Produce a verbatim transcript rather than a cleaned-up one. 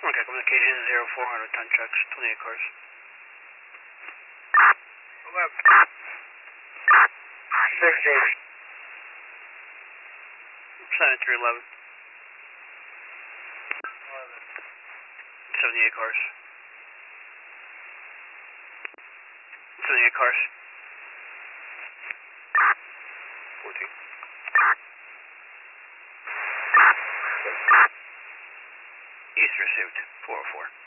Okay, communication zero four hundred, ten trucks, twenty-eight cars. eleven. sixteen. seventy-three eleven. eleven. seventy-eight cars. seventy-eight cars. fourteen. East received, four oh four.